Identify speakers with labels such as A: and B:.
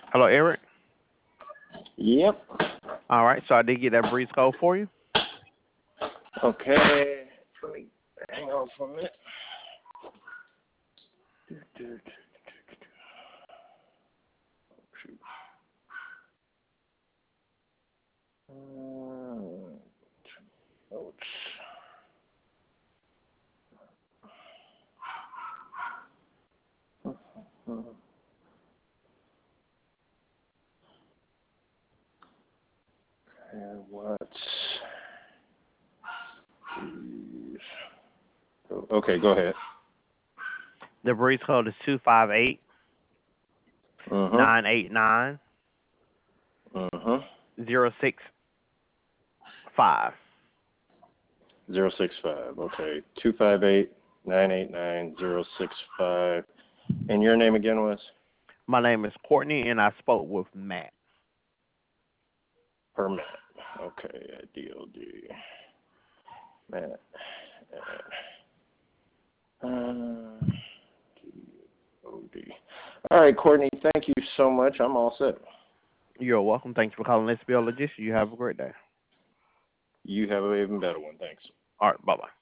A: Hello, Eric.
B: Yep.
A: All right, so I did get that breeze code for you.
B: Okay. Let me hang on for a minute. Shoot. Notes. And what's these? Okay, go ahead.
A: The breeze code is 258
B: Uh-huh.
A: 989
B: Uh-huh.
A: 065.
B: 065. Okay. 258-989-065. And your name again was?
A: My name is Courtney, and I spoke with Matt.
B: Matt. Okay, DOD. Matt. DOD. All right, Courtney, thank you so much. I'm all set.
A: You're welcome. Thanks for calling SBL Logistics. You have a great day.
B: You have an even better one. Thanks.
A: All right, bye-bye.